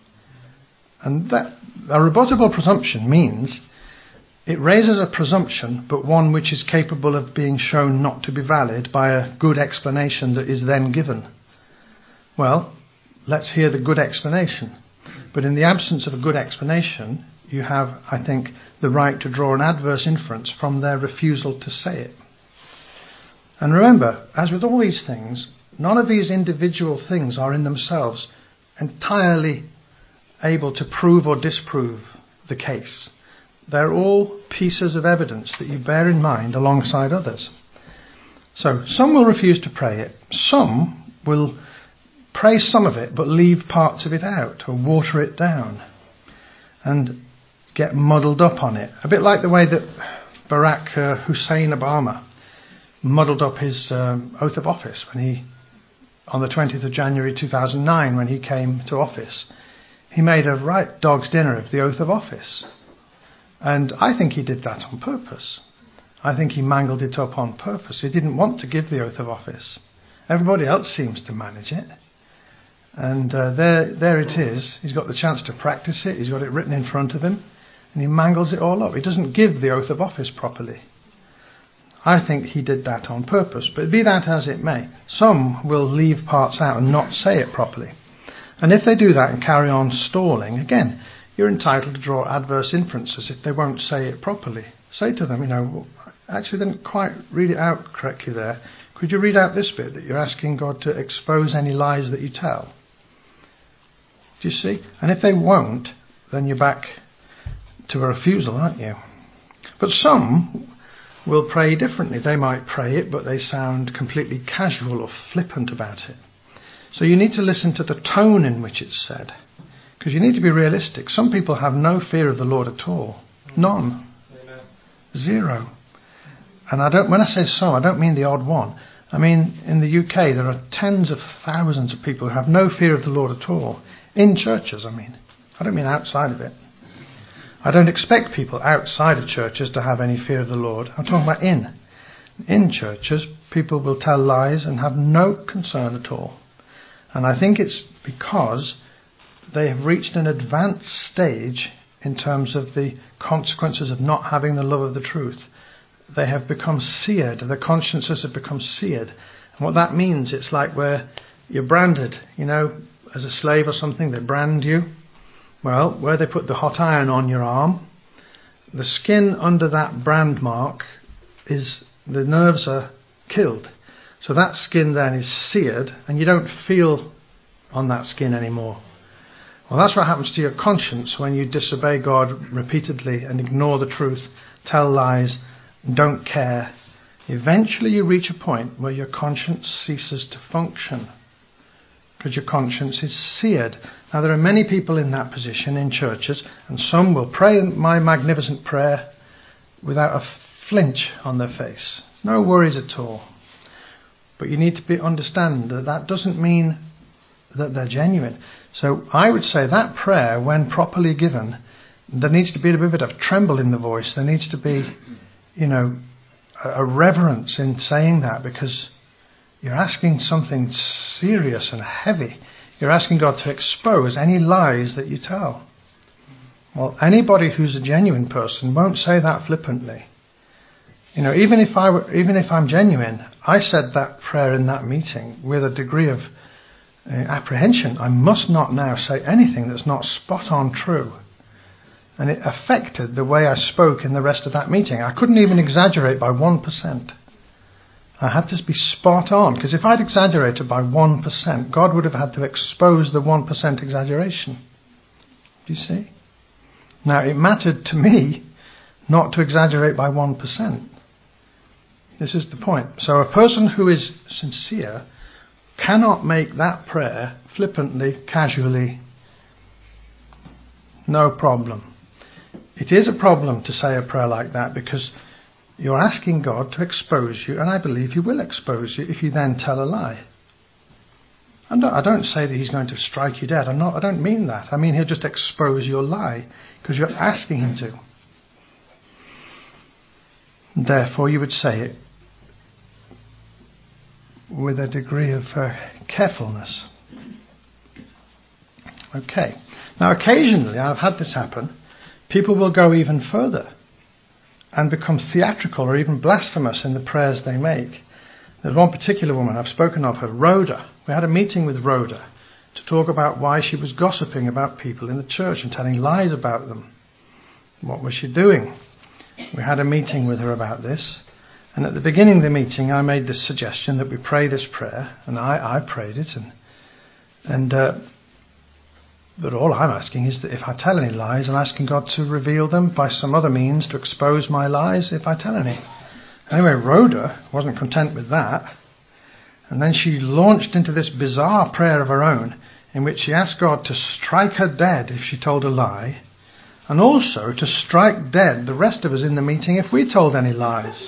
And that a rebuttable presumption means it raises a presumption, but one which is capable of being shown not to be valid by a good explanation that is then given. Well, let's hear the good explanation. But in the absence of a good explanation, you have, I think, the right to draw an adverse inference from their refusal to say it. And remember, as with all these things, none of these individual things are in themselves entirely able to prove or disprove the case. They're all pieces of evidence that you bear in mind alongside others. So some will refuse to pray it. Some will pray some of it but leave parts of it out or water it down and get muddled up on it. A bit like the way that Barack Hussein Obama muddled up his oath of office when he, on the 20th of January 2009, when he came to office. He made a right dog's dinner of the oath of office. And I think he did that on purpose. I think he mangled it up on purpose. He didn't want to give the oath of office. Everybody else seems to manage it. And there it is. He's got the chance to practice it. He's got it written in front of him. And he mangles it all up. He doesn't give the oath of office properly. I think he did that on purpose. But be that as it may, some will leave parts out and not say it properly. And if they do that and carry on stalling, again, you're entitled to draw adverse inferences if they won't say it properly. Say to them, actually didn't quite read it out correctly there. Could you read out this bit that you're asking God to expose any lies that you tell? Do you see? And if they won't, then you're back to a refusal, aren't you? But some will pray differently. They might pray it, but they sound completely casual or flippant about it. So you need to listen to the tone in which it's said. Because you need to be realistic. Some people have no fear of the Lord at all. None. Amen. Zero. And when I say some, I don't mean the odd one. I mean, in the UK, there are tens of thousands of people who have no fear of the Lord at all. In churches, I mean. I don't mean outside of it. I don't expect people outside of churches to have any fear of the Lord. I'm talking about in. In churches, people will tell lies and have no concern at all. And I think it's because they have reached an advanced stage in terms of the consequences of not having the love of the truth. They have become seared. Their consciences have become seared. And what that means, it's like where you're branded, as a slave or something, they brand you. Well, where they put the hot iron on your arm, the skin under that brand mark the nerves are killed. So that skin then is seared and you don't feel on that skin anymore. Well, that's what happens to your conscience when you disobey God repeatedly and ignore the truth, tell lies, don't care. Eventually you reach a point where your conscience ceases to function. because your conscience is seared. Now, there are many people in that position in churches, and some will pray my magnificent prayer without a flinch on their face. No worries at all. But you need to understand that that doesn't mean that they're genuine. So I would say that prayer, when properly given, there needs to be a bit of tremble in the voice. There needs to be, a reverence in saying that, because you're asking something serious and heavy. You're asking God to expose any lies that you tell. Well, anybody who's a genuine person won't say that flippantly. Even if I'm genuine, I said that prayer in that meeting with a degree of apprehension. I must not now say anything that's not spot on true. And it affected the way I spoke in the rest of that meeting. I couldn't even exaggerate by 1%. I had to be spot on, because if I'd exaggerated by 1%, God would have had to expose the 1% exaggeration. Do you see? Now, it mattered to me not to exaggerate by 1%. This is the point. So a person who is sincere cannot make that prayer flippantly, casually. No problem. It is a problem to say a prayer like that, because you're asking God to expose you, and I believe He will expose you if you then tell a lie. I don't say that He's going to strike you dead. I don't mean that. I mean He'll just expose your lie, because you're asking Him to. Therefore, you would say it with a degree of carefulness. Okay. Now, occasionally, I've had this happen. People will go even further and become theatrical or even blasphemous in the prayers they make. There's one particular woman, I've spoken of her, Rhoda. We had a meeting with Rhoda to talk about why she was gossiping about people in the church and telling lies about them. What was she doing? We had a meeting with her about this. And at the beginning of the meeting, I made this suggestion that we pray this prayer, and I prayed it. But all I'm asking is that if I tell any lies, I'm asking God to reveal them by some other means, to expose my lies if I tell any. Anyway, Rhoda wasn't content with that. And then she launched into this bizarre prayer of her own, in which she asked God to strike her dead if she told a lie, and also to strike dead the rest of us in the meeting if we told any lies.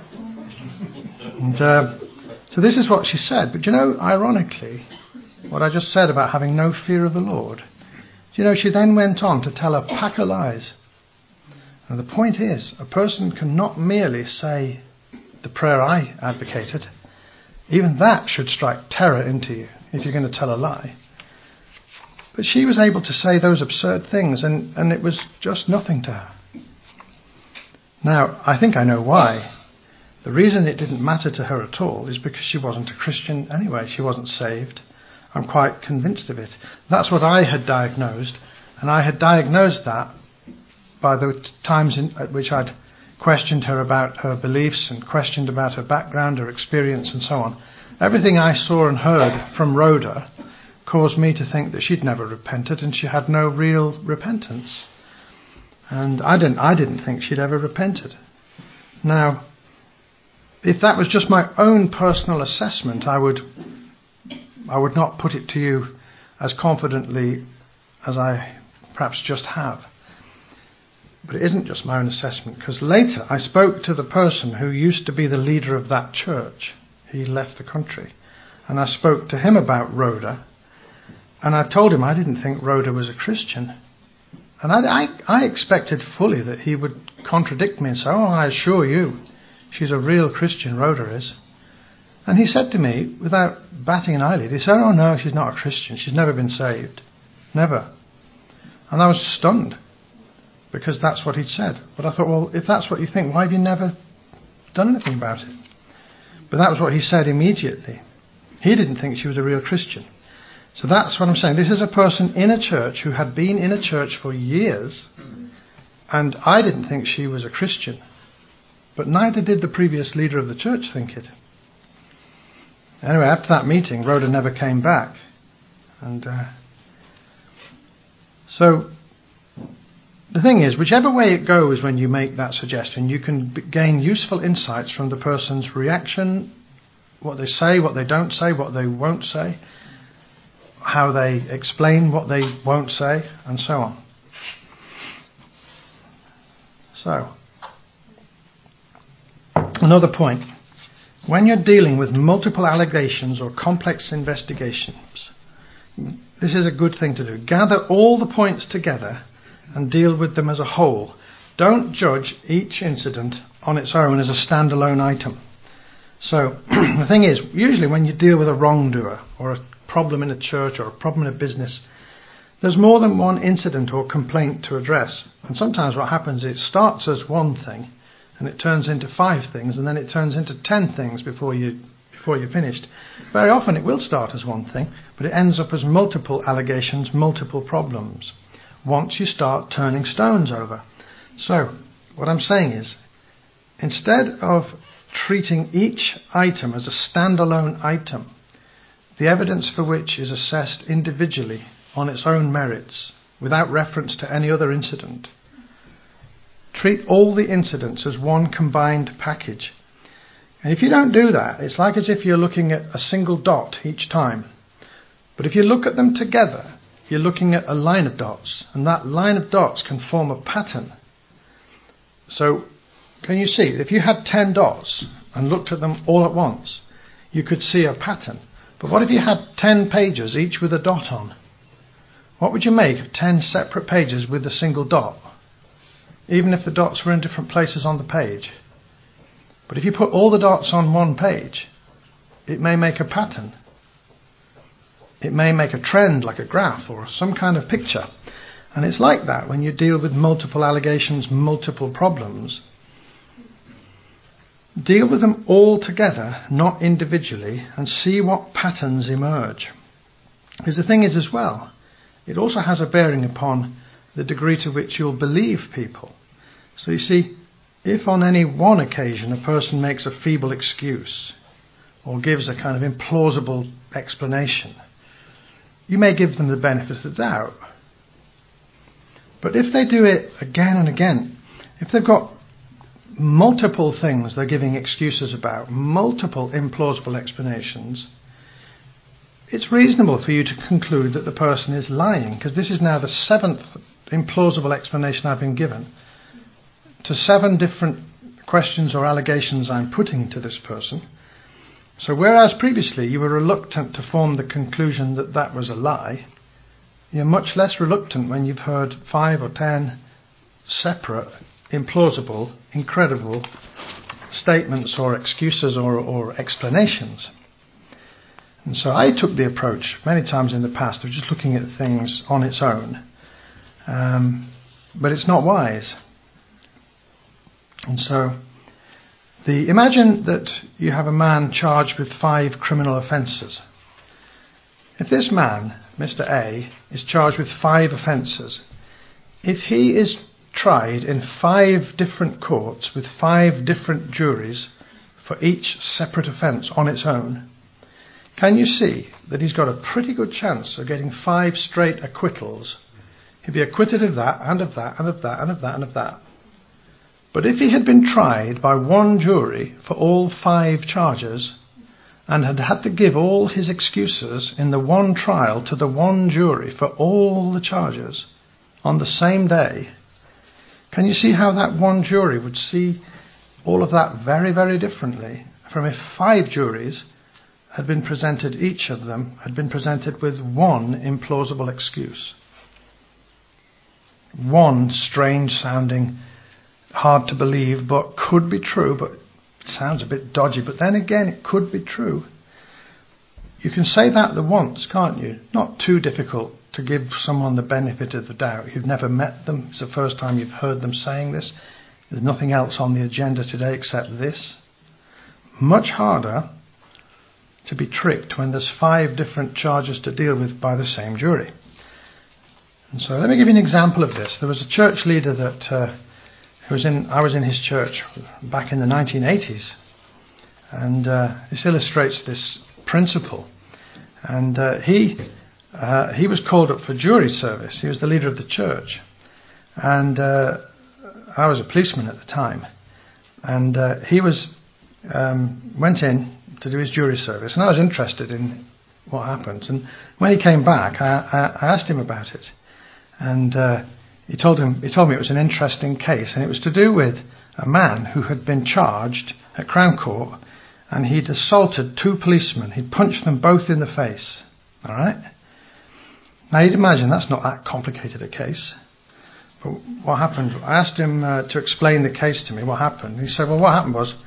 And so this is what she said. But ironically, what I just said about having no fear of the Lord, she then went on to tell a pack of lies. And the point is, a person can not merely say the prayer I advocated. Even that should strike terror into you if you're going to tell a lie. But she was able to say those absurd things, and it was just nothing to her. Now, I think I know why. The reason it didn't matter to her at all is because she wasn't a Christian anyway. She wasn't saved. I'm quite convinced of it. That's what I had diagnosed, and I had diagnosed that by the times at which I'd questioned her about her beliefs and questioned about her background, her experience, and so on. Everything I saw and heard from Rhoda caused me to think that she'd never repented and she had no real repentance. And I didn't think she'd ever repented. Now, if that was just my own personal assessment, I would not put it to you as confidently as I perhaps just have. But it isn't just my own assessment, because later I spoke to the person who used to be the leader of that church. He left the country. And I spoke to him about Rhoda, and I told him I didn't think Rhoda was a Christian. And I expected fully that he would contradict me and say, I assure you, she's a real Christian, Rhoda is. And he said to me, without batting an eyelid, he said, no, she's not a Christian. She's never been saved. Never. And I was stunned, because that's what he'd said. But I thought, well, if that's what you think, why have you never done anything about it? But that was what he said immediately. He didn't think she was a real Christian. So that's what I'm saying. This is a person in a church who had been in a church for years, and I didn't think she was a Christian. But neither did the previous leader of the church think it. Anyway, after that meeting, Rhoda never came back. And so the thing is, whichever way it goes when you make that suggestion, you can gain useful insights from the person's reaction, what they say, what they don't say, what they won't say. how they explain what they won't say, and so on. So, another point. When you're dealing with multiple allegations or complex investigations, this is a good thing to do. Gather all the points together and deal with them as a whole. Don't judge each incident on its own as a standalone item. So, the thing is, usually when you deal with a wrongdoer or a problem in a church or a problem in a business, there's more than one incident or complaint to address. And sometimes what happens is it starts as one thing and it turns into 5 things, and then it turns into 10 things before you're finished. Very often it will start as one thing, but it ends up as multiple allegations, multiple problems, once you start turning stones over. So, what I'm saying is, instead of treating each item as a standalone item, the evidence for which is assessed individually on its own merits, without reference to any other incident. Treat all the incidents as one combined package. And if you don't do that, it's like as if you're looking at a single dot each time. But if you look at them together, you're looking at a line of dots, and that line of dots can form a pattern. So, can you see, if you had 10 dots and looked at them all at once, you could see a pattern. But what if you had 10 pages, each with a dot on? What would you make of 10 separate pages with a single dot? Even if the dots were in different places on the page. But if you put all the dots on one page, it may make a pattern. It may make a trend, like a graph or some kind of picture. And it's like that when you deal with multiple allegations, multiple problems. Deal with them all together, not individually, and see what patterns emerge. Because the thing is as well, it also has a bearing upon the degree to which you'll believe people. So you see, if on any one occasion a person makes a feeble excuse or gives a kind of implausible explanation, you may give them the benefit of the doubt. But if they do it again and again, if they've got multiple things they're giving excuses about, multiple implausible explanations, it's reasonable for you to conclude that the person is lying, because this is now the 7th implausible explanation I've been given to 7 different questions or allegations I'm putting to this person. So whereas previously you were reluctant to form the conclusion that that was a lie, you're much less reluctant when you've heard 5 or 10 separate, implausible, incredible statements or excuses or explanations. And so I took the approach many times in the past of just looking at things on its own. But it's not wise. And so, imagine that you have a man charged with 5 criminal offences. If this man, Mr. A, is charged with 5 offences, if he is tried in 5 different courts with 5 different juries for each separate offence on its own, can you see that he's got a pretty good chance of getting 5 straight acquittals? He'd be acquitted of that, and of that, and of that, and of that, and of that. But if he had been tried by one jury for all 5 charges, and had had to give all his excuses in the one trial to the one jury for all the charges on the same day, can you see how that one jury would see all of that very, very differently from if 5 juries had been presented, each of them had been presented with one implausible excuse. One strange sounding, hard to believe, but could be true, but it sounds a bit dodgy, but then again it could be true. You can say that the once, can't you? Not too difficult to give someone the benefit of the doubt. You've never met them, it's the first time you've heard them saying this. There's nothing else on the agenda today except this. Much harder to be tricked when there's 5 different charges to deal with by the same jury. And so let me give you an example of this. There was a church leader that I was in his church back in the 1980s, and this illustrates this principle. And he was called up for jury service. He was the leader of the church, and I was a policeman at the time. And he went in to do his jury service, and I was interested in what happened. And when he came back, I asked him about it. And he told me it was an interesting case, and it was to do with a man who had been charged at Crown Court, and he'd assaulted 2 policemen. He'd punched them both in the face. All right? Now, you'd imagine that's not that complicated a case. But what happened, I asked him to explain the case to me, what happened. He said, well, what happened was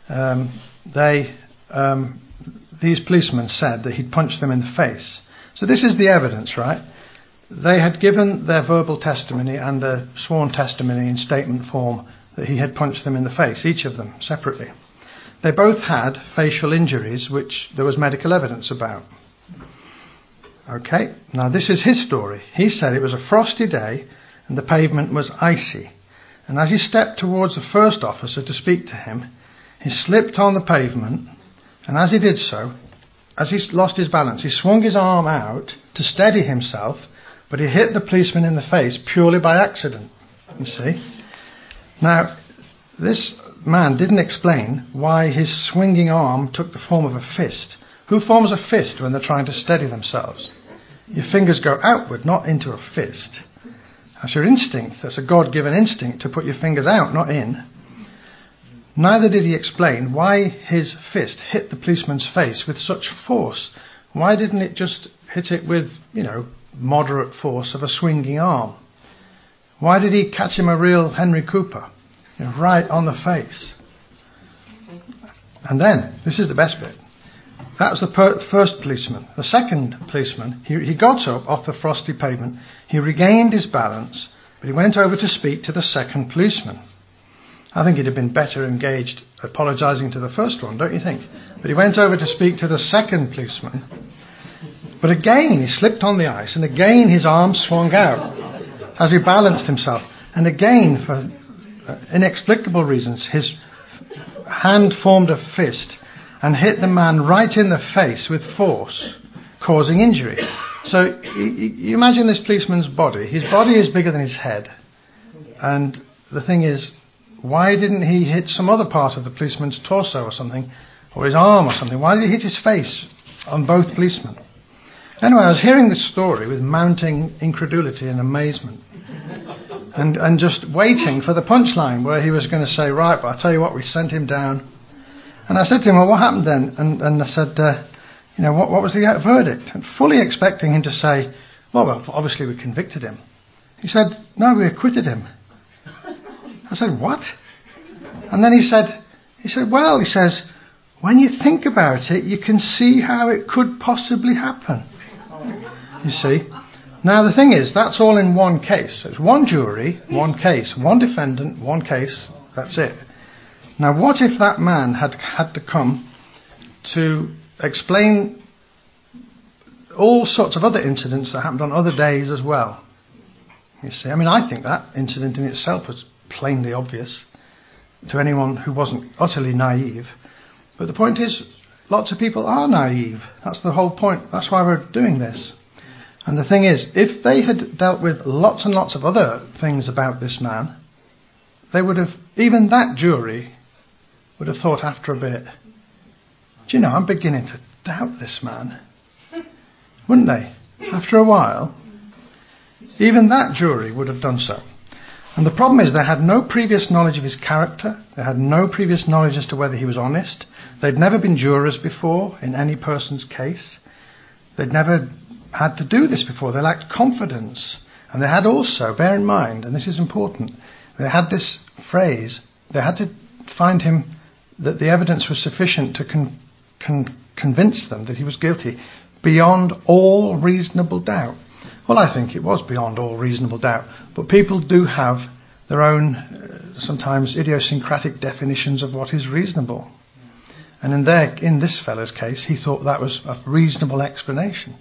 these policemen said that he'd punched them in the face. So this is the evidence, right? They had given their verbal testimony and a sworn testimony in statement form that he had punched them in the face, each of them separately. They both had facial injuries, which there was medical evidence about. Okay, now this is his story. He said it was a frosty day and the pavement was icy. And as he stepped towards the first officer to speak to him, he slipped on the pavement, and as he did so, as he lost his balance, he swung his arm out to steady himself, but he hit the policeman in the face purely by accident, you see. Now, this man didn't explain why his swinging arm took the form of a fist. Who forms a fist when they're trying to steady themselves? Your fingers go outward, not into a fist. That's your instinct. That's a God-given instinct to put your fingers out, not in. Neither did he explain why his fist hit the policeman's face with such force. Why didn't it just hit it with, moderate force of a swinging arm? Why did he catch him a real Henry Cooper, right on the face? And then, this is the best bit. That was the first policeman. The second policeman, he got up off the frosty pavement. He regained his balance, but he went over to speak to the second policeman. I think he'd have been better engaged apologising to the first one, don't you think? But he went over to speak to the second policeman. But again, he slipped on the ice, and again his arm swung out as he balanced himself. And again, for inexplicable reasons, his hand formed a fist and hit the man right in the face with force, causing injury. So you imagine this policeman's body. His body is bigger than his head. And the thing is, why didn't he hit some other part of the policeman's torso or something, or his arm or something? Why did he hit his face on both policemen? Anyway, I was hearing this story with mounting incredulity and amazement, and just waiting for the punchline where he was going to say, right, but I'll tell you what, we sent him down. And I said to him, well, what happened then? And I said, what was the verdict? And fully expecting him to say, well, obviously we convicted him. He said, no, we acquitted him. I said, what? And then he said, when you think about it, you can see how it could possibly happen. You see? Now the thing is, that's all in one case. So it's one jury, one case, one defendant, one case, that's it. Now what if that man had to come to explain all sorts of other incidents that happened on other days as well? You see, I think that incident in itself was plainly obvious to anyone who wasn't utterly naive. But the point is, lots of people are naive. That's the whole point. That's why we're doing this. And the thing is, if they had dealt with lots and lots of other things about this man, they would have, even that jury would have thought after a bit, do you know, I'm beginning to doubt this man. Wouldn't they? After a while, even that jury would have done so. And the problem is they had no previous knowledge of his character. They had no previous knowledge as to whether he was honest. They'd never been jurors before in any person's case. They'd never had to do this before. They lacked confidence. And they had also, bear in mind, and this is important, they had this phrase, they had to find him that the evidence was sufficient to convince them that he was guilty beyond all reasonable doubt. Well, I think it was beyond all reasonable doubt. But people do have their own, sometimes idiosyncratic definitions of what is reasonable. And in this fellow's case, he thought that was a reasonable explanation.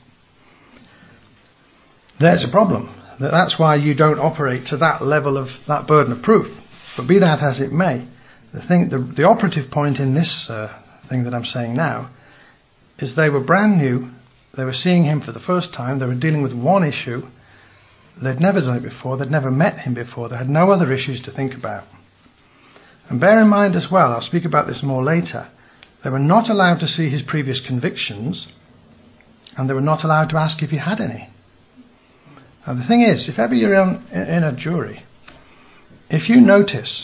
There's a problem. That's why you don't operate to that level of that burden of proof. But be that as it may, the operative point in this thing that I'm saying now is they were brand new. They were seeing him for the first time. They were dealing with one issue. They'd never done it before. They'd never met him before. They had no other issues to think about. And bear in mind as well, I'll speak about this more later, they were not allowed to see his previous convictions, and they were not allowed to ask if you had any. Now the thing is, if ever you're in a jury, if you notice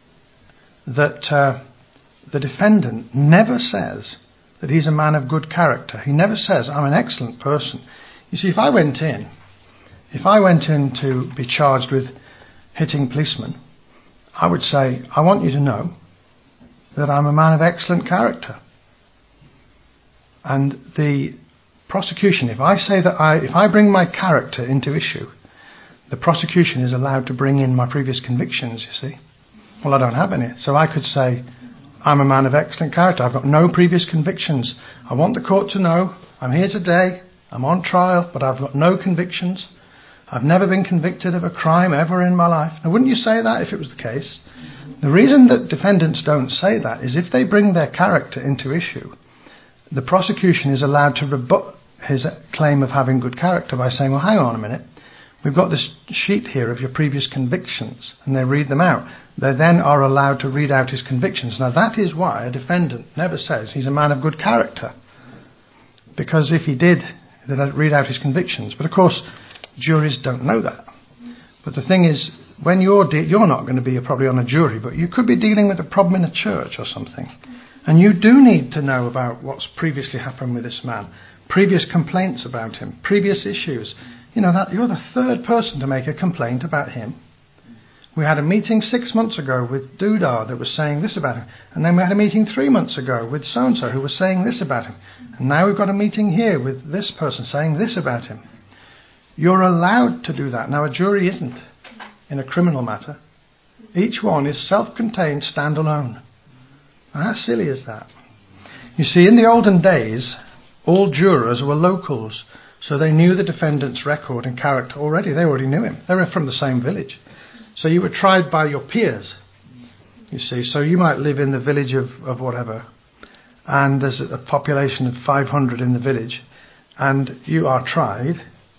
that the defendant never says that he's a man of good character, he never says, I'm an excellent person. You see, if I went in to be charged with hitting policemen, I would say, I want you to know that I'm a man of excellent character. And the prosecution, if I bring my character into issue, the prosecution is allowed to bring in my previous convictions, you see. Well, I don't have any. So I could say, I'm a man of excellent character. I've got no previous convictions. I want the court to know I'm here today, I'm on trial, but I've got no convictions. I've never been convicted of a crime ever in my life. Now, wouldn't you say that if it was the case? The reason that defendants don't say that is if they bring their character into issue, the prosecution is allowed to rebut his claim of having good character by saying, well, hang on a minute, we've got this sheet here of your previous convictions, and they read them out. They then are allowed to read out his convictions. Now, that is why a defendant never says he's a man of good character, because if he did, they'd read out his convictions. But of course, juries don't know that. But the thing is, when you're not going to be probably on a jury, but you could be dealing with a problem in a church or something, and you do need to know about what's previously happened with this man, previous complaints about him, previous issues. You know, that you're the third person to make a complaint about him. We had a meeting 6 months ago with Dudar that was saying this about him. And then we had a meeting 3 months ago with so-and-so who was saying this about him. And now we've got a meeting here with this person saying this about him. You're allowed to do that. Now, a jury isn't in a criminal matter. Each one is self-contained, standalone. How silly is that? You see, in the olden days, all jurors were locals. So they knew the defendant's record and character already. They already knew him. They were from the same village. So you were tried by your peers, you see. So you might live in the village of whatever, and there's a population of 500 in the village, and you are tried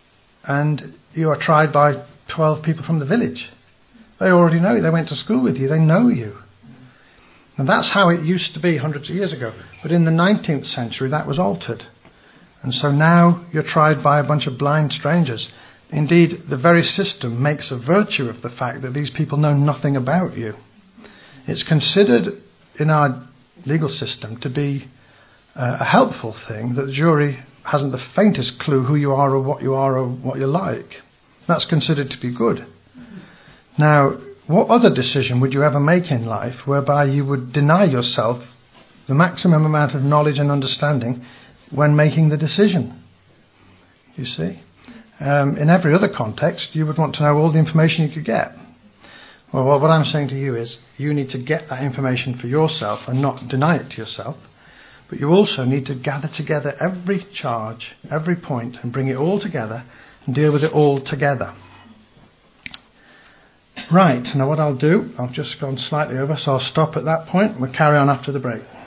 by 12 people from the village. They already know you. They went to school with you. They know you. And that's how it used to be hundreds of years ago. But in the 19th century, that was altered. And so now you're tried by a bunch of blind strangers. Indeed, the very system makes a virtue of the fact that these people know nothing about you. It's considered in our legal system to be a helpful thing that the jury hasn't the faintest clue who you are or what you're like. That's considered to be good. Now, what other decision would you ever make in life whereby you would deny yourself the maximum amount of knowledge and understanding when making the decision? You see? In every other context, you would want to know all the information you could get. Well, what I'm saying to you is you need to get that information for yourself and not deny it to yourself. But you also need to gather together every charge, every point, and bring it all together and deal with it all together. Right, now what I'll do, I've just gone slightly over, so I'll stop at that point. We'll carry on after the break.